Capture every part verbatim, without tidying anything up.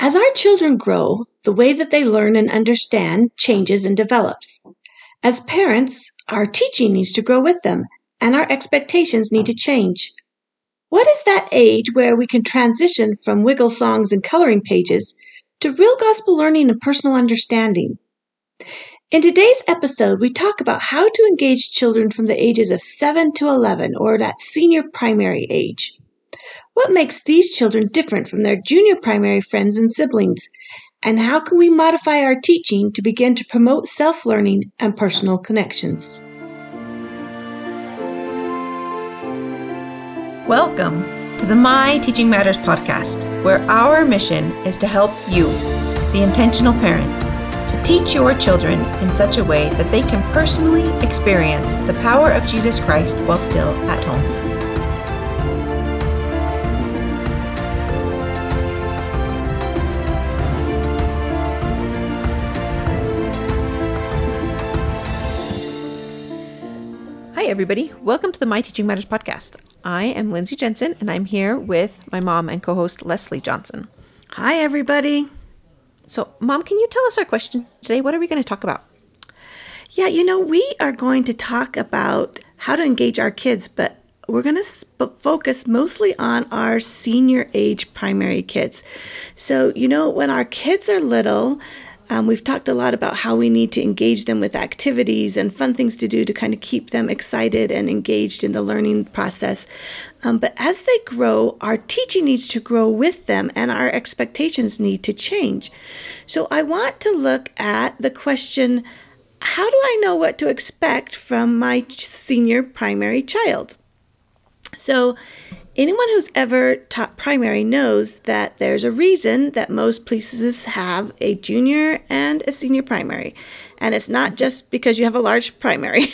As our children grow, the way that they learn and understand changes and develops. As parents, our teaching needs to grow with them, and our expectations need to change. What is that age where we can transition from wiggle songs and coloring pages to real gospel learning and personal understanding? In today's episode, we talk about how to engage children from the ages of seven to eleven, or that senior primary age. What makes these children different from their junior primary friends and siblings? And how can we modify our teaching to begin to promote self-learning and personal connections? Welcome to the My Teaching Matters podcast, where our mission is to help you, the intentional parent, to teach your children in such a way that they can personally experience the power of Jesus Christ while still at home. Hi, everybody. Welcome to the My Teaching Matters podcast. I am Lindsay Jensen, and I'm here with my mom and co-host Leslie Johnson. Hi, everybody. So, Mom, can you tell us our question today? What are we going to talk about? Yeah, you know, we are going to talk about how to engage our kids, but we're going to sp- focus mostly on our senior age primary kids. So, you know, when our kids are little, Um, we've talked a lot about how we need to engage them with activities and fun things to do to kind of keep them excited and engaged in the learning process. Um, but as they grow, our teaching needs to grow with them and our expectations need to change. So I want to look at the question, how do I know what to expect from my senior primary child? So anyone who's ever taught primary knows that there's a reason that most places have a junior and a senior primary. And it's not just because you have a large primary.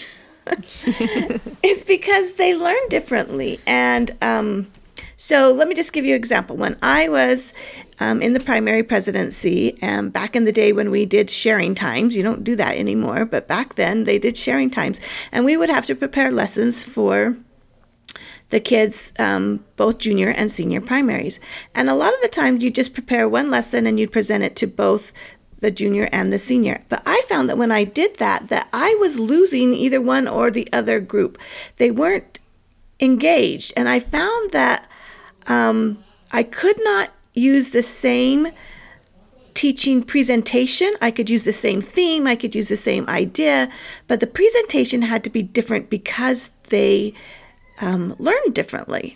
It's because they learn differently. And um, so let me just give you an example. When I was um, in the primary presidency, and back in the day when we did sharing times, you don't do that anymore, but back then they did sharing times. And we would have to prepare lessons for the kids, um, both junior and senior primaries. And a lot of the time you just prepare one lesson and you'd present it to both the junior and the senior. But I found that when I did that, that I was losing either one or the other group. They weren't engaged. And I found that um, I could not use the same teaching presentation. I could use the same theme. I could use the same idea. But the presentation had to be different because they Um, learn differently.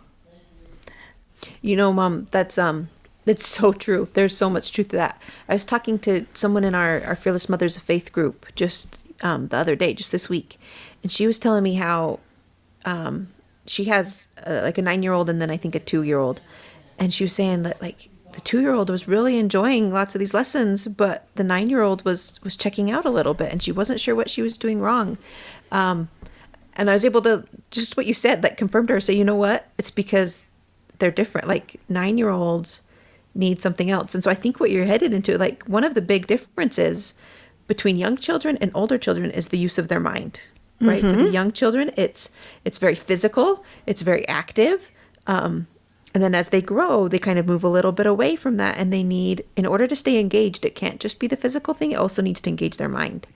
You know, Mom, that's um, that's so true. There's so much truth to that. I was talking to someone in our, our Fearless Mothers of Faith group just um, the other day, just this week. And she was telling me how um, she has uh, like a nine-year-old and then I think a two-year-old. And she was saying that like the two-year-old was really enjoying lots of these lessons, but the nine-year-old was, was checking out a little bit and she wasn't sure what she was doing wrong. Um, And I was able to, just what you said, that confirmed her, say, you know what? It's because they're different. Like nine-year-olds need something else. And so I think what you're headed into, like one of the big differences between young children and older children is the use of their mind, right? Mm-hmm. For the young children, it's it's very physical, it's very active. Um, and then as they grow, they kind of move a little bit away from that. And they need, in order to stay engaged, it can't just be the physical thing. It also needs to engage their mind.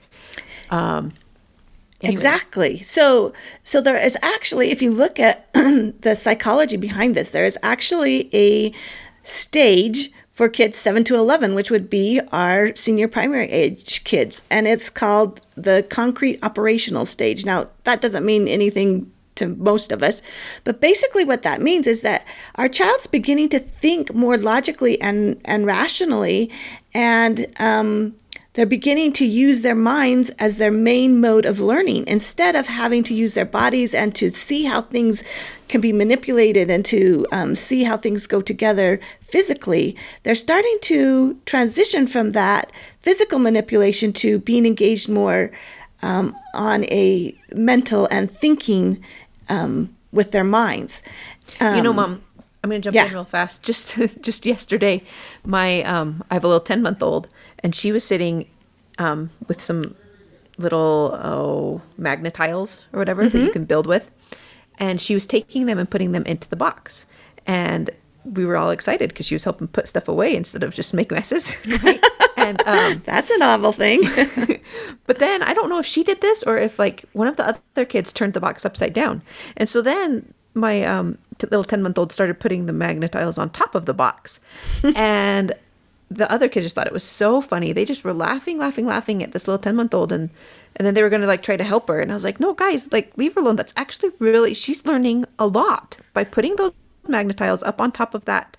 Um Anyway. Exactly. So, so there is actually, if you look at the psychology behind this, there is actually a stage for kids seven to eleven, which would be our senior primary age kids. And it's called the concrete operational stage. Now, that doesn't mean anything to most of us, but basically what that means is that our child's beginning to think more logically and, and rationally, and um, they're beginning to use their minds as their main mode of learning instead of having to use their bodies and to see how things can be manipulated and to um, see how things go together physically. They're starting to transition from that physical manipulation to being engaged more um, on a mental and thinking um, with their minds. Um, you know, Mom, I'm going to jump yeah. in real fast. Just just yesterday, my um, I have a little ten-month-old, and she was sitting um, with some little oh, magnet tiles or whatever mm-hmm. that you can build with, and she was taking them and putting them into the box. And we were all excited because she was helping put stuff away instead of just make messes. Right? And um, that's a novel thing. But then I don't know if she did this or if like one of the other kids turned the box upside down. And so then my um, t- little ten-month-old started putting the Magna-Tiles on top of the box. And the other kids just thought it was so funny. They just were laughing, laughing, laughing at this little ten-month-old. And, and then they were going to like try to help her. And I was like, no, guys, like leave her alone. That's actually really, she's learning a lot by putting those Magna-Tiles up on top of that,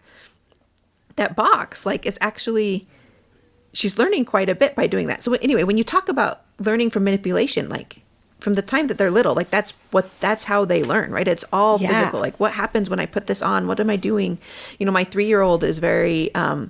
that box. Like it's actually... she's learning quite a bit by doing that. So anyway, when you talk about learning from manipulation, like from the time that they're little, like that's what, that's how they learn, right? It's all yeah. physical. Like what happens when I put this on? What am I doing? You know, my three-year-old is very, um,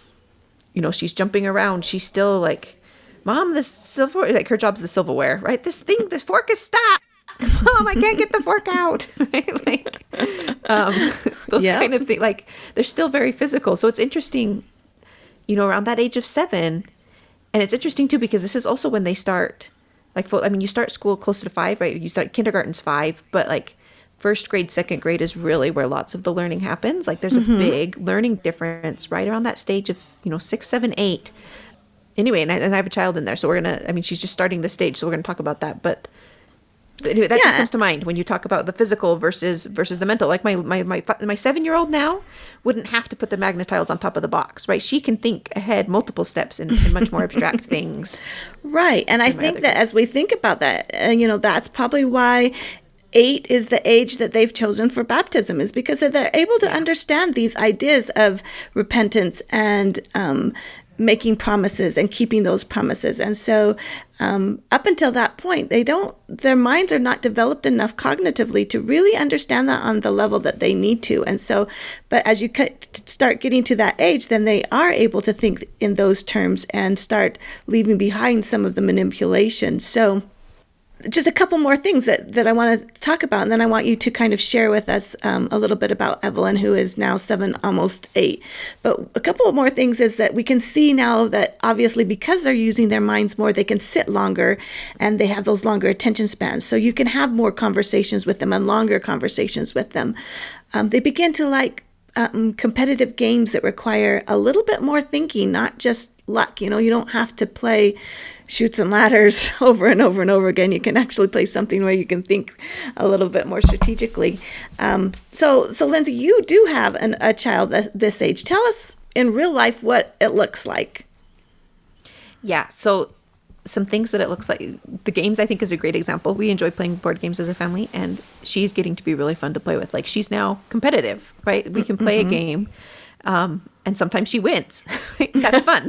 you know, she's jumping around. She's still like, Mom, this silver, like her job's the silverware, right? This thing, this fork is stuck. Mom, I can't get the fork out. Right? Like, um, those yeah. kind of things, like they're still very physical. So it's interesting, you know, around that age of seven. And it's interesting too, because this is also when they start like, I mean, you start school closer to five, right? You start kindergarten's five, but like first grade, second grade is really where lots of the learning happens. Like there's mm-hmm. a big learning difference right around that stage of, you know, six, seven, eight. Anyway, and I, and I have a child in there. So we're going to, I mean, she's just starting the stage. So we're going to talk about that. But anyway, that yeah. just comes to mind when you talk about the physical versus versus the mental. Like my my my, my seven-year-old now wouldn't have to put the Magna-Tiles on top of the box, right? She can think ahead multiple steps in, in much more abstract things. Right. And I think that kids. As we think about that, uh, you know, that's probably why eight is the age that they've chosen for baptism, is because they're able to yeah. understand these ideas of repentance and um making promises and keeping those promises. And so um, up until that point, they don't, their minds are not developed enough cognitively to really understand that on the level that they need to. And so, but as you start getting to that age, then they are able to think in those terms and start leaving behind some of the manipulation. So just a couple more things that, that I want to talk about, and then I want you to kind of share with us um, a little bit about Evelyn, who is now seven, almost eight. But a couple of more things is that we can see now that obviously because they're using their minds more, they can sit longer and they have those longer attention spans. So you can have more conversations with them and longer conversations with them. Um, they begin to like um, competitive games that require a little bit more thinking, not just luck. You know, you don't have to play Chutes and Ladders over and over and over again. You can actually play something where you can think a little bit more strategically. Um, so, so Lindsay, you do have an, a child at this age. Tell us in real life what it looks like. Yeah. So some things that it looks like. The games, I think, is a great example. We enjoy playing board games as a family, and she's getting to be really fun to play with. Like she's now competitive, right? We can play mm-hmm. a game. Um, and sometimes she wins. That's fun.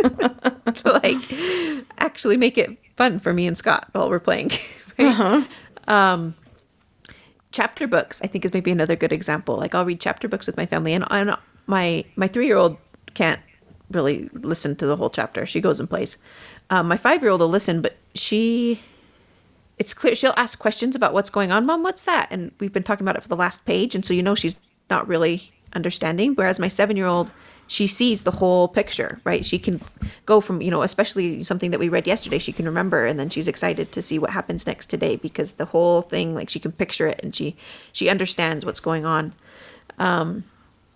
To like actually make it fun for me and Scott while we're playing. Right? Uh-huh. Um, chapter books, I think, is maybe another good example. Like I'll read chapter books with my family, and I'm, my my three-year-old can't really listen to the whole chapter. She goes and plays. Um, my five-year-old will listen, but she, it's clear she'll ask questions about what's going on. Mom, what's that? And we've been talking about it for the last page, and so you know she's not really understanding. Whereas my seven-year-old, she sees the whole picture, right? She can go from, you know, especially something that we read yesterday, she can remember, and then she's excited to see what happens next today because the whole thing, like she can picture it and she, she understands what's going on. Um,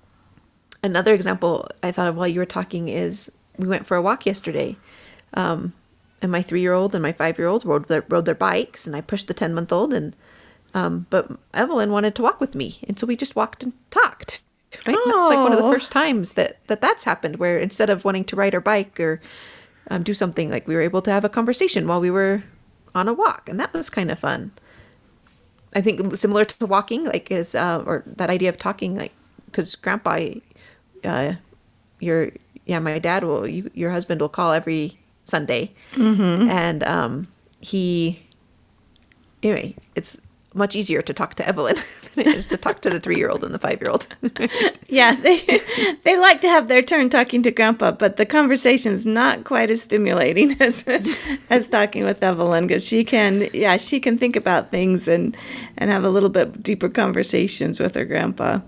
another example I thought of while you were talking is we went for a walk yesterday. Um, and my three-year-old and my five-year-old rode their, rode their bikes, and I pushed the ten-month-old, and um, but Evelyn wanted to walk with me, and so we just walked and talked. Right? And that's like one of the first times that, that that's happened, where instead of wanting to ride our bike or um, do something, like we were able to have a conversation while we were on a walk, and that was kind of fun. I think similar to walking, like is uh, or that idea of talking, like because Grandpa, uh, your yeah, my dad will, you, your husband will call every Sunday, mm-hmm. and um, he anyway, it's much easier to talk to Evelyn than it is to talk to the three-year-old and the five-year-old. Yeah, they they like to have their turn talking to Grandpa, but the conversation's not quite as stimulating as as talking with Evelyn, because she can, yeah, she can think about things and and have a little bit deeper conversations with her Grandpa.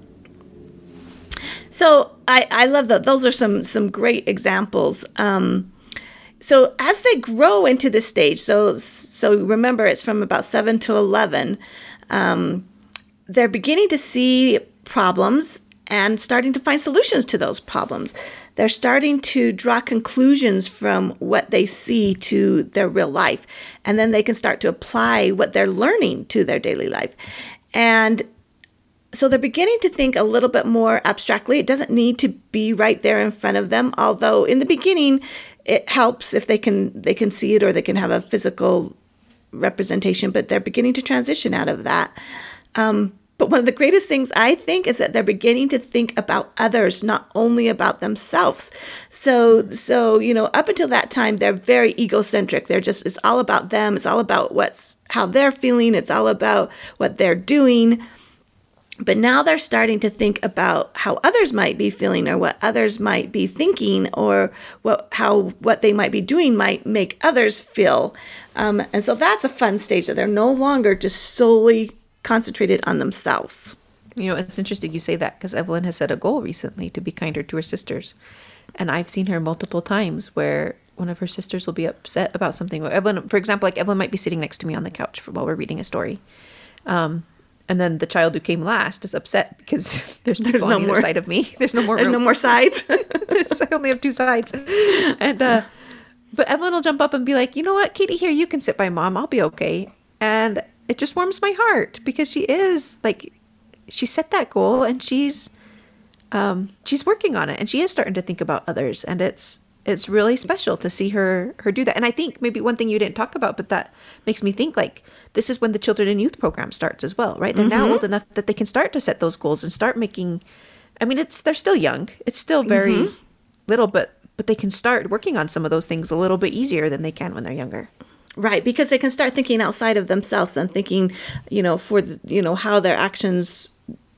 So I I love that. Those are some some great examples. Um, So as they grow into this stage, so so remember it's from about seven to eleven, um, they're beginning to see problems and starting to find solutions to those problems. They're starting to draw conclusions from what they see to their real life. And then they can start to apply what they're learning to their daily life. And so they're beginning to think a little bit more abstractly. It doesn't need to be right there in front of them, although in the beginning it helps if they can they can see it or they can have a physical representation, but they're beginning to transition out of that. Um, but one of the greatest things I think is that they're beginning to think about others, not only about themselves. So, so you know, up until that time, they're very egocentric. They're just, it's all about them. It's all about what's how they're feeling. It's all about what they're doing. But now they're starting to think about how others might be feeling or what others might be thinking or what how what they might be doing might make others feel. Um, and so that's a fun stage that they're no longer just solely concentrated on themselves. You know, it's interesting you say that because Evelyn has set a goal recently to be kinder to her sisters. And I've seen her multiple times where one of her sisters will be upset about something. Evelyn, for example, like Evelyn might be sitting next to me on the couch for, while we're reading a story. Um, and then the child who came last is upset because there's people no on either more. side of me. There's no more There's room. no more sides. I only have two sides. And, uh, but Evelyn will jump up and be like, you know what, Katie, here, you can sit by mom. I'll be okay. And it just warms my heart because she is like, she set that goal and she's, um, she's working on it and she is starting to think about others. And it's, it's really special to see her, her do that. And I think maybe one thing you didn't talk about, but that makes me think like, this is when the children and youth program starts as well, right? They're mm-hmm. now old enough that they can start to set those goals and start making, I mean, it's, they're still young. It's still very mm-hmm. little, but, but they can start working on some of those things a little bit easier than they can when they're younger. Right, because they can start thinking outside of themselves and thinking, you know, for, the, you know, how their actions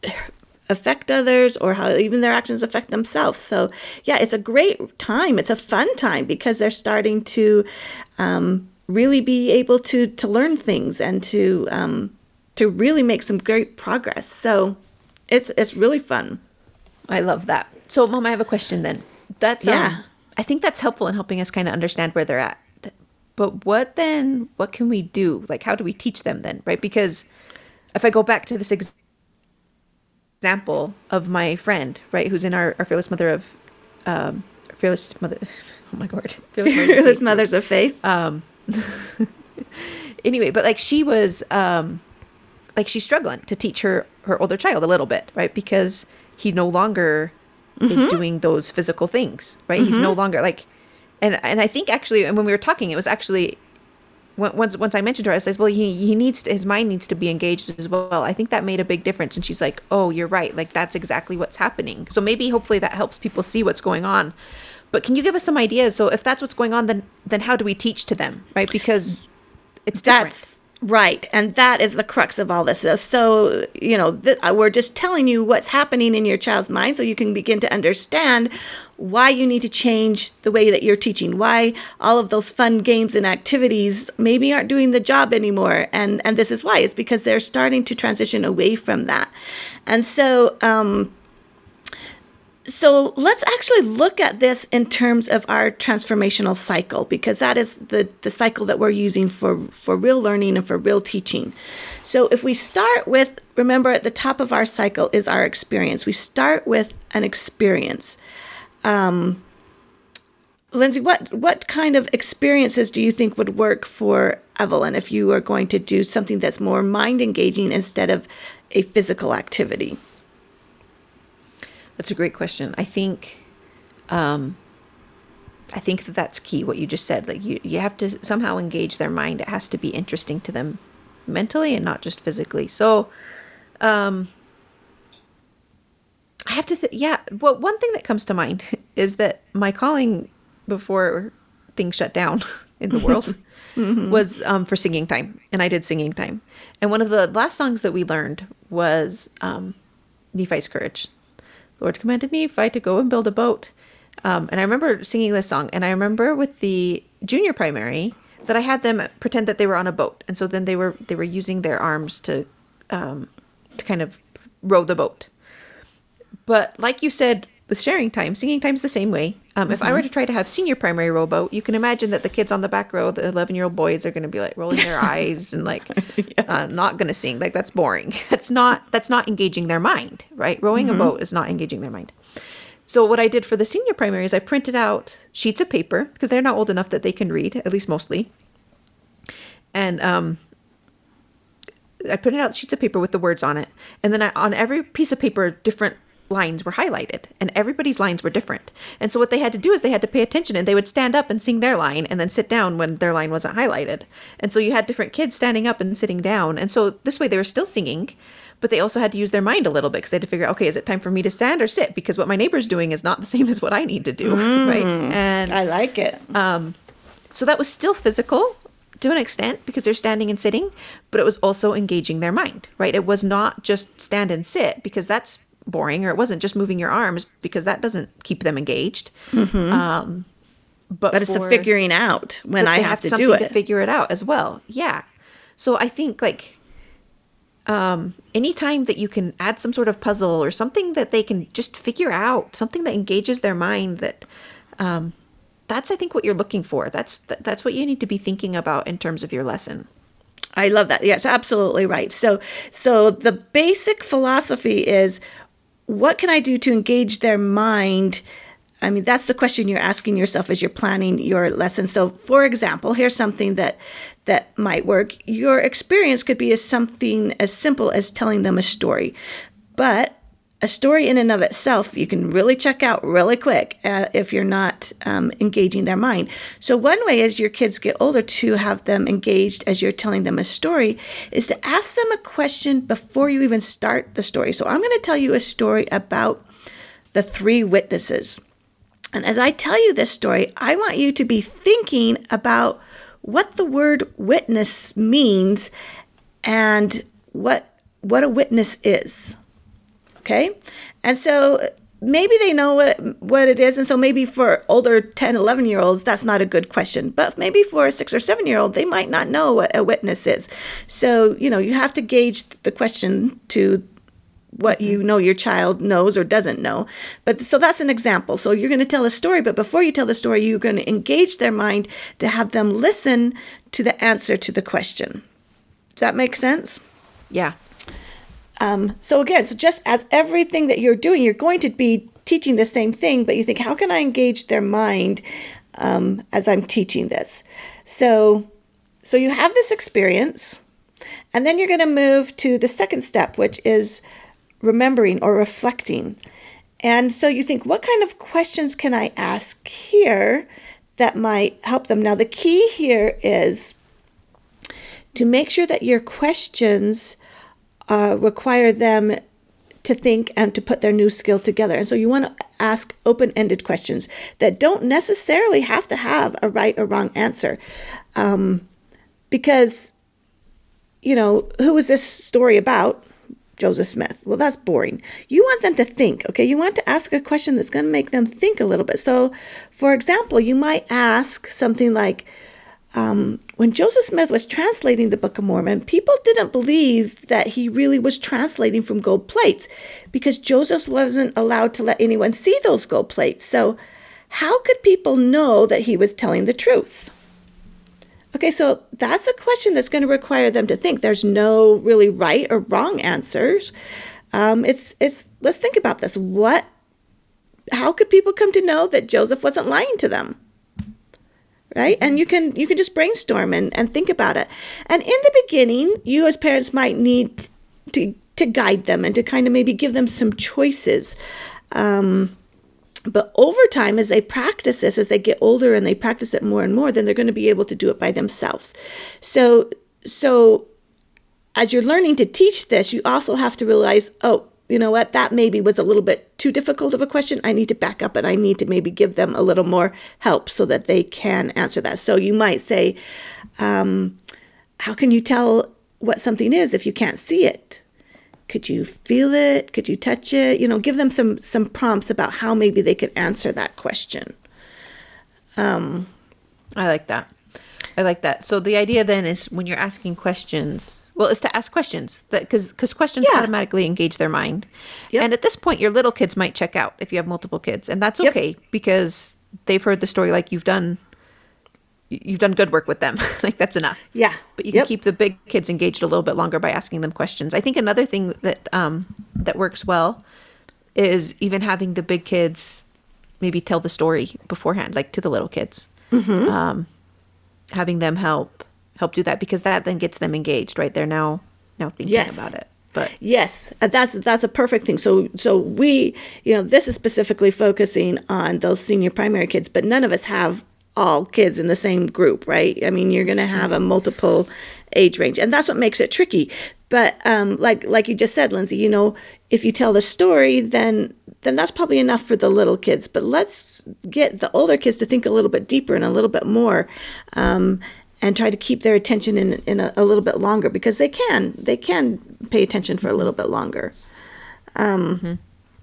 affect others or how even their actions affect themselves. So, yeah, it's a great time. It's a fun time because they're starting to um, really be able to to learn things and to um, to really make some great progress. So, it's it's really fun. I love that. So, Mom, I have a question then. That's um, yeah. I think that's helpful in helping us kind of understand where they're at. But what then, what can we do? Like, how do we teach them then, right? Because if I go back to this ex- example of my friend, right, who's in our, our Fearless Mother of, um, Fearless Mother, oh my God. Fearless, Fearless Mothers of Faith. Um, anyway, but like she was, um, like she's struggling to teach her, her older child a little bit, right? Because he no longer mm-hmm. is doing those physical things, right? Mm-hmm. He's no longer like, And and I think actually, and when we were talking, it was actually, once once I mentioned to her, I said, well, he, he needs to, his mind needs to be engaged as well. I think that made a big difference. And she's like, oh, you're right. Like, that's exactly what's happening. So maybe, hopefully that helps people see what's going on. But can you give us some ideas? So if that's what's going on, then then how do we teach to them, right? Because it's different. That's right. And that is the crux of all this. So, you know, th- we're just telling you what's happening in your child's mind so you can begin to understand why you need to change the way that you're teaching, why all of those fun games and activities maybe aren't doing the job anymore. And, and this is why. It's because they're starting to transition away from that. And so, um, So let's actually look at this in terms of our transformational cycle, because that is the, the cycle that we're using for, for real learning and for real teaching. So if we start with, remember at the top of our cycle is our experience. We start with an experience. Um, Lindsay, what, what kind of experiences do you think would work for Evelyn if you are going to do something that's more mind engaging instead of a physical activity? That's a great question. I think, um, I think that that's key. What you just said, like you, you have to somehow engage their mind. It has to be interesting to them mentally and not just physically. So, um, I have to, th- yeah. Well, one thing that comes to mind is that my calling before things shut down in the world mm-hmm. was um, for singing time, and I did singing time. And one of the last songs that we learned was um, Nephi's Courage. Lord commanded Nephi to go and build a boat. Um, and I remember singing this song. And I remember with the junior primary that I had them pretend that they were on a boat. And so then they were they were using their arms to um, to kind of row the boat. But like you said, with sharing time, singing time's the same way. Um, mm-hmm. If I were to try to have senior primary rowboat, you can imagine that the kids on the back row, the eleven-year-old boys, are going to be like rolling their eyes and like yeah. uh, not going to sing. Like that's boring. That's not that's not engaging their mind, right? Rowing mm-hmm. a boat is not engaging their mind. So what I did for the senior primary is I printed out sheets of paper because they're not old enough that they can read, at least mostly. And um, I printed out sheets of paper with the words on it, and then I, on every piece of paper, different lines were highlighted, and everybody's lines were different. And so what they had to do is they had to pay attention, and they would stand up and sing their line and then sit down when their line wasn't highlighted. And so you had different kids standing up and sitting down. And so this way they were still singing, but they also had to use their mind a little bit because they had to figure out, okay, is it time for me to stand or sit? Because what my neighbor's doing is not the same as what I need to do, mm, right? And I like it. Um, so that was still physical to an extent because they're standing and sitting, but it was also engaging their mind, right? It was not just stand and sit because that's boring, or it wasn't just moving your arms because that doesn't keep them engaged. Mm-hmm. Um, but but it's for, a figuring out when I have, have to do it. To figure it out as well. Yeah. So I think like um, anytime that you can add some sort of puzzle or something that they can just figure out, something that engages their mind, that um, that's I think what you're looking for. That's that, that's what you need to be thinking about in terms of your lesson. I love that. Yes, absolutely right. So so the basic philosophy is, what can I do to engage their mind? I mean, that's the question you're asking yourself as you're planning your lesson. So, for example, here's something that that might work. Your experience could be as something as simple as telling them a story. But a story in and of itself, you can really check out really quick uh, if you're not um, engaging their mind. So one way as your kids get older to have them engaged as you're telling them a story is to ask them a question before you even start the story. So I'm going to tell you a story about the three witnesses. And as I tell you this story, I want you to be thinking about what the word witness means and what what a witness is. Okay. And so maybe they know what, what it is. And so maybe for older ten, eleven year olds, that's not a good question. But maybe for a six or seven year old, they might not know what a witness is. So, you know, you have to gauge the question to what you know your child knows or doesn't know. But so that's an example. So you're going to tell a story, but before you tell the story, you're going to engage their mind to have them listen to the answer to the question. Does that make sense? Yeah. Um, so again, so just as everything that you're doing, you're going to be teaching the same thing, but you think, how can I engage their mind um, as I'm teaching this? So, so you have this experience, and then you're going to move to the second step, which is remembering or reflecting. And so you think, what kind of questions can I ask here that might help them? Now, the key here is to make sure that your questions Uh, require them to think and to put their new skill together. And so you want to ask open-ended questions that don't necessarily have to have a right or wrong answer. Um, because, you know, who is this story about? Joseph Smith. Well, that's boring. You want them to think, okay? You want to ask a question that's going to make them think a little bit. So, for example, you might ask something like, Um, when Joseph Smith was translating the Book of Mormon, people didn't believe that he really was translating from gold plates because Joseph wasn't allowed to let anyone see those gold plates. So how could people know that he was telling the truth? Okay, so that's a question that's going to require them to think. There's no really right or wrong answers. Um, it's it's let's think about this. What? How could people come to know that Joseph wasn't lying to them? Right? And you can you can just brainstorm and, and think about it. And in the beginning, you as parents might need to to guide them and to kind of maybe give them some choices. Um, but over time, as they practice this, as they get older and they practice it more and more, then they're going to be able to do it by themselves. So, so as you're learning to teach this, you also have to realize, oh, you know what, that maybe was a little bit too difficult of a question. I need to back up and I need to maybe give them a little more help so that they can answer that. So you might say, um, how can you tell what something is if you can't see it? Could you feel it? Could you touch it? You know, give them some some prompts about how maybe they could answer that question. Um, I like that. I like that. So the idea then is when you're asking questions, well, is to ask questions because because questions yeah. automatically engage their mind. Yep. And at this point, your little kids might check out if you have multiple kids. And that's okay yep. because they've heard the story, like you've done, you've done good work with them. Like that's enough. Yeah. But you can Yep. keep the big kids engaged a little bit longer by asking them questions. I think another thing that um, that works well is even having the big kids maybe tell the story beforehand, like to the little kids. Mm-hmm. Um, having them help help do that, because that then gets them engaged, right? They're now now thinking Yes. about it. But Yes, uh, that's that's a perfect thing. So so we, you know, this is specifically focusing on those senior primary kids, but none of us have all kids in the same group, right? I mean, you're going to have a multiple age range, and that's what makes it tricky. But um, like like you just said, Lindsay, you know, if you tell the story, then then that's probably enough for the little kids. But let's get the older kids to think a little bit deeper and a little bit more. Um, and try to keep their attention in, in a, a little bit longer, because they can. They can pay attention for a little bit longer. Um, mm-hmm.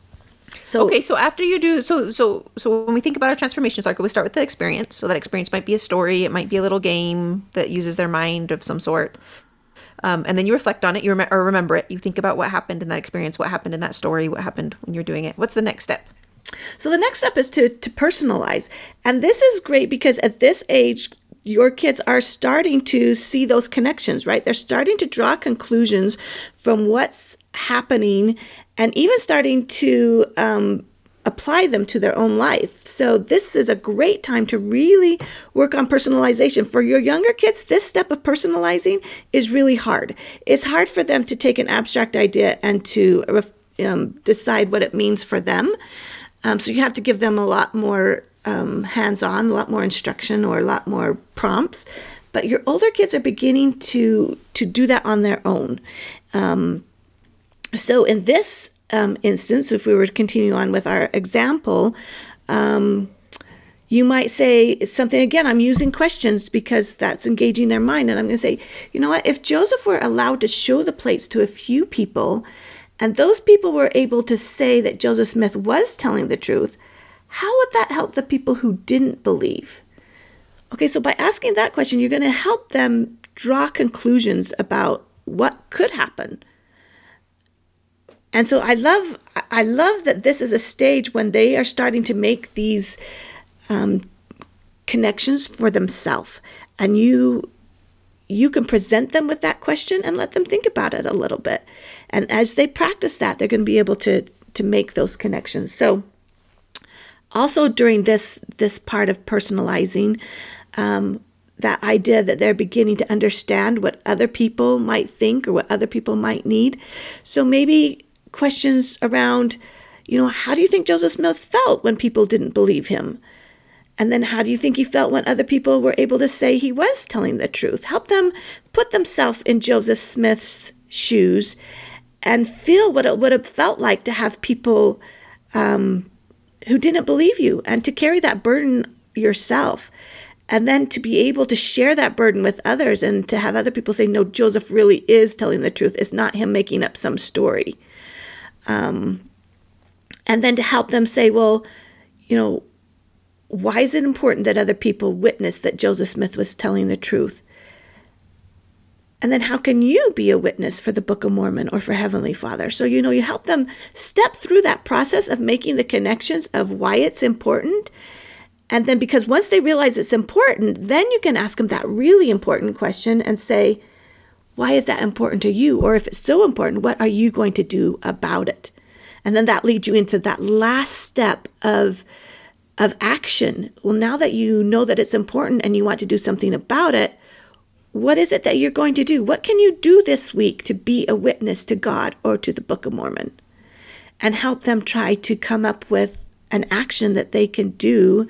So okay, so after you do, so so so when we think about our transformation cycle, we start with the experience. So that experience might be a story. It might be a little game that uses their mind of some sort. Um, and then you reflect on it, you rem- or remember it. You think about what happened in that experience, what happened in that story, what happened when you're doing it. What's the next step? So the next step is to to personalize. And this is great because at this age, your kids are starting to see those connections, right? They're starting to draw conclusions from what's happening and even starting to um, apply them to their own life. So this is a great time to really work on personalization. For your younger kids, this step of personalizing is really hard. It's hard for them to take an abstract idea and to um, decide what it means for them. Um, so you have to give them a lot more Um, hands-on, a lot more instruction or a lot more prompts, but your older kids are beginning to to do that on their own. Um, so in this um, instance, if we were to continue on with our example, um, you might say something again. I'm using questions because that's engaging their mind, and I'm going to say, you know what? If Joseph were allowed to show the plates to a few people, and those people were able to say that Joseph Smith was telling the truth, how would that help the people who didn't believe? Okay, so by asking that question, you're going to help them draw conclusions about what could happen. And so I love, I love that this is a stage when they are starting to make these um, connections for themselves, and you, you can present them with that question and let them think about it a little bit. And as they practice that, they're going to be able to to make those connections. So. Also during this this part of personalizing, um, that idea that they're beginning to understand what other people might think or what other people might need. So maybe questions around, you know, how do you think Joseph Smith felt when people didn't believe him? And then how do you think he felt when other people were able to say he was telling the truth? Help them put themselves in Joseph Smith's shoes and feel what it would have felt like to have people um, who didn't believe you, and to carry that burden yourself, and then to be able to share that burden with others and to have other people say, no, Joseph really is telling the truth. It's not him making up some story. Um, and then to help them say, well, you know, why is it important that other people witness that Joseph Smith was telling the truth? And then how can you be a witness for the Book of Mormon or for Heavenly Father? So, you know, you help them step through that process of making the connections of why it's important. And then because once they realize it's important, then you can ask them that really important question and say, why is that important to you? Or if it's so important, what are you going to do about it? And then that leads you into that last step of, of action. Well, now that you know that it's important and you want to do something about it, what is it that you're going to do? What can you do this week to be a witness to God or to the Book of Mormon? And help them try to come up with an action that they can do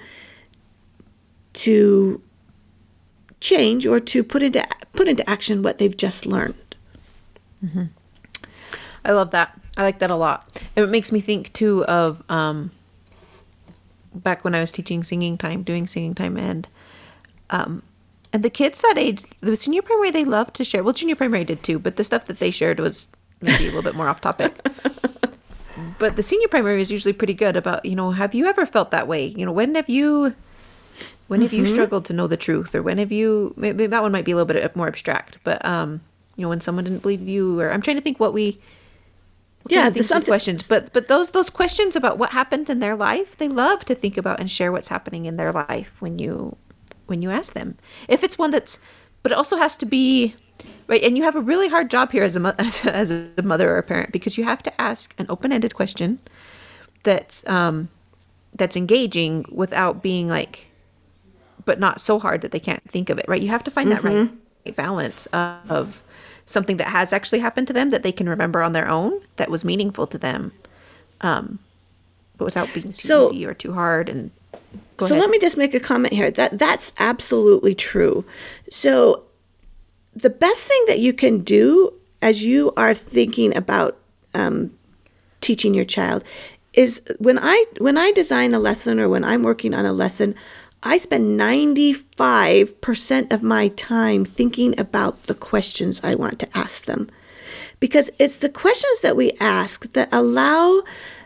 to change or to put into put into action what they've just learned. Mm-hmm. I love that. I like that a lot. And it makes me think too of um, back when I was teaching singing time, doing singing time, and um, and the kids that age, the senior primary, they love to share. Well, junior primary did too, but the stuff that they shared was maybe a little bit more off topic. But the senior primary is usually pretty good about, you know, have you ever felt that way? You know, when have you, when have mm-hmm. you struggled to know the truth? Or when have you, maybe that one might be a little bit more abstract, but, um, you know, when someone didn't believe you, or I'm trying to think what we, What Yeah, kind of the things, good something- questions. But but those those questions about what happened in their life, they love to think about and share what's happening in their life when you when you ask them. If it's one that's, but it also has to be right. And you have a really hard job here as a mo- as a mother or a parent, because you have to ask an open-ended question that's um that's engaging without being like, but not so hard that they can't think of it. Right? You have to find that right balance of something that has actually happened to them that they can remember on their own, that was meaningful to them, um, but without being too So- easy or too hard. And go so ahead. let me just make a comment here. That that's absolutely true. So the best thing that you can do as you are thinking about um, teaching your child is when I when I design a lesson or when I'm working on a lesson, I spend ninety-five percent of my time thinking about the questions I want to ask them, because it's the questions that we ask that allow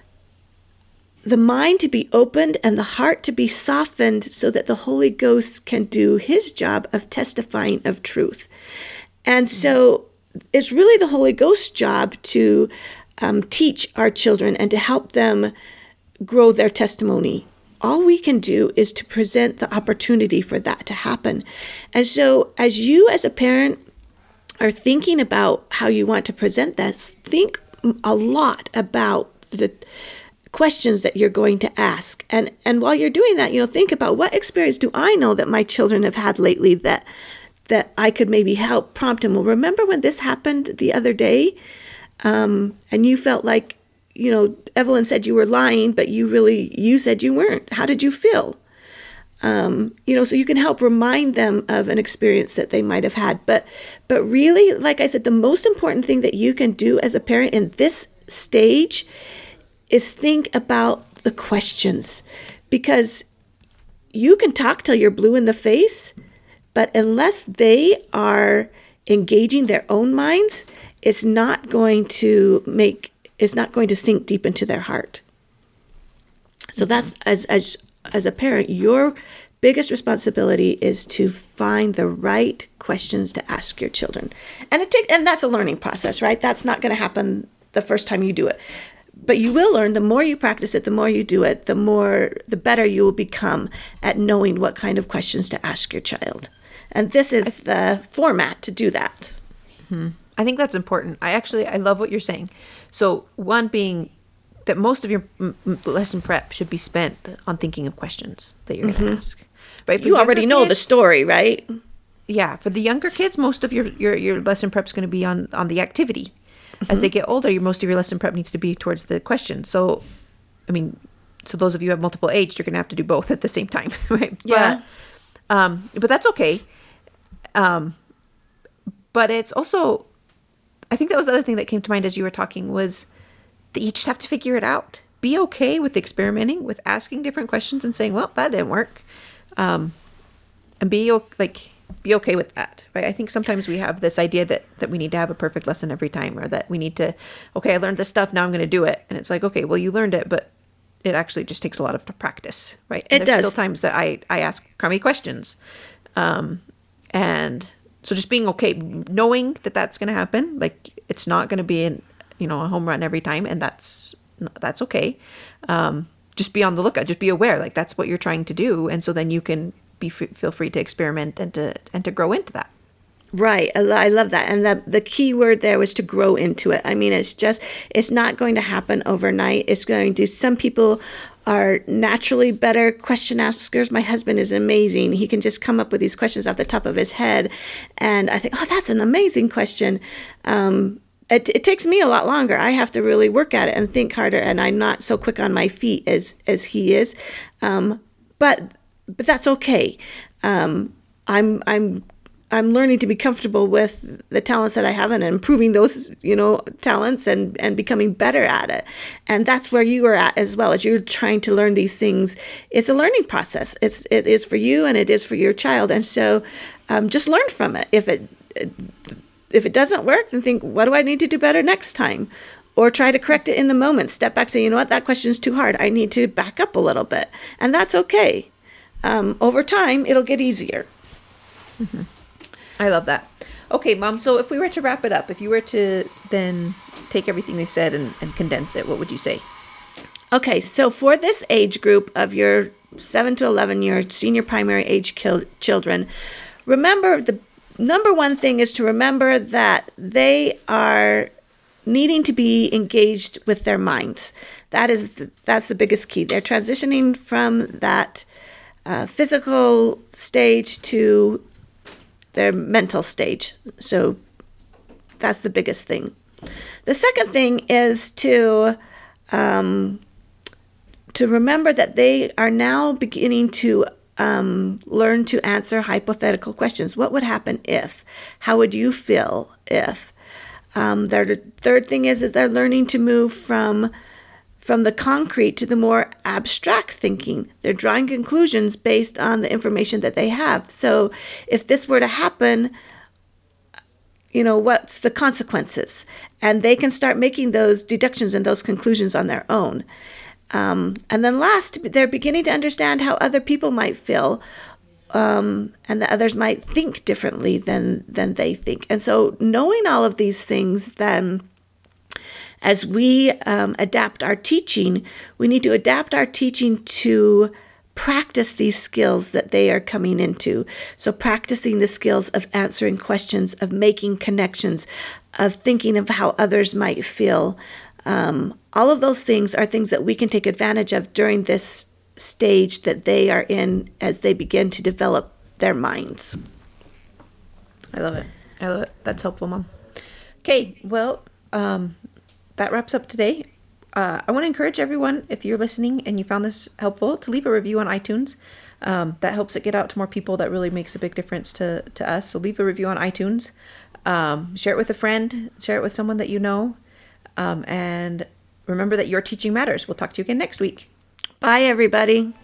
the mind to be opened and the heart to be softened so that the Holy Ghost can do his job of testifying of truth. And so it's really the Holy Ghost's job to um, teach our children and to help them grow their testimony. All we can do is to present the opportunity for that to happen. And so as you as a parent are thinking about how you want to present this, think a lot about the questions that you're going to ask. And and while you're doing that, you know, think about what experience do I know that my children have had lately that that I could maybe help prompt them. Well, remember when this happened the other day? Um, and you felt like, you know, Evelyn said you were lying, but you really, you said you weren't. How did you feel? Um, you know, so you can help remind them of an experience that they might have had. But, but really, like I said, the most important thing that you can do as a parent in this stage is think about the questions, because you can talk till you're blue in the face, but unless they are engaging their own minds, it's not going to make is not going to sink deep into their heart. So that's, as as as a parent, your biggest responsibility is to find the right questions to ask your children. And it take, and that's a learning process, right? That's not going to happen the first time you do it. But you will learn. The more you practice it, the more you do it, the more the better you will become at knowing what kind of questions to ask your child. And this is the format to do that. Mm-hmm. I think that's important. I actually, I love what you're saying. So one being that most of your m- m- lesson prep should be spent on thinking of questions that you're mm-hmm. going to ask. Right? For you already know kids, the story, right? Yeah. For the younger kids, most of your, your, your lesson prep is going to be on, on the activity. Mm-hmm. As they get older, your, most of your lesson prep needs to be towards the question. So, I mean, so those of you who have multiple age, you're going to have to do both at the same time, right? Yeah. But, um, but that's okay. Um, but it's also, I think that was the other thing that came to mind as you were talking, was that you just have to figure it out. Be okay with experimenting, with asking different questions and saying, well, that didn't work. Um, and be like, be okay with that, right? I think sometimes we have this idea that, that we need to have a perfect lesson every time, or that we need to, okay, I learned this stuff, now I'm going to do it. And it's like, okay, well, you learned it, but it actually just takes a lot of practice, right? And it there's does. still times that I, I ask Carmi questions. Um, and so just being okay, knowing that that's going to happen, like it's not going to be an, you know, a home run every time. And that's, that's okay. Um, just be on the lookout, just be aware, like that's what you're trying to do. And so then you can be free, feel free to experiment and to, and to grow into that. Right. I, lo- I love that. And the, the key word there was to grow into it. I mean, it's just, it's not going to happen overnight. It's going to, some people are naturally better question askers. My husband is amazing. He can just come up with these questions off the top of his head. And I think, oh, that's an amazing question. Um, it, it takes me a lot longer. I have to really work at it and think harder. And I'm not so quick on my feet as, as he is. Um, but, but that's okay. Um, I'm, I'm, I'm learning to be comfortable with the talents that I have and improving those, you know, talents and, and becoming better at it. And that's where you are at as well, as you're trying to learn these things. It's a learning process. It's, it is for you and it is for your child. And so um, just learn from it. If it, if it doesn't work, then think, what do I need to do better next time? Or try to correct it in the moment. Step back, say, you know what, that question's too hard. I need to back up a little bit. And that's okay. Um, over time, it'll get easier. Mm-hmm. I love that. Okay, Mom, so if we were to wrap it up, if you were to then take everything we've said and, and condense it, what would you say? Okay, so for this age group of your seven to eleven year senior primary age kil- children, remember the number one thing is to remember that they are needing to be engaged with their minds. That is the, that's the biggest key. They're transitioning from that uh, physical stage to their mental stage. So that's the biggest thing. The second thing is to um, to remember that they are now beginning to um, learn to answer hypothetical questions. What would happen if? How would you feel if? Um, their third thing is, is they're learning to move from from the concrete to the more abstract thinking. They're drawing conclusions based on the information that they have. So if this were to happen, you know, what's the consequences? And they can start making those deductions and those conclusions on their own. Um, and then last, they're beginning to understand how other people might feel, um, and that others might think differently than than they think. And so knowing all of these things, then as we um, adapt our teaching, we need to adapt our teaching to practice these skills that they are coming into. So practicing the skills of answering questions, of making connections, of thinking of how others might feel. Um, all of those things are things that we can take advantage of during this stage that they are in as they begin to develop their minds. I love it. I love it. That's helpful, Mom. Okay, well, um, that wraps up today. Uh, I want to encourage everyone, if you're listening and you found this helpful, to leave a review on iTunes. Um, that helps it get out to more people. That really makes a big difference to, to us. So leave a review on iTunes. Um, share it with a friend. Share it with someone that you know. Um, and remember that your teaching matters. We'll talk to you again next week. Bye, everybody.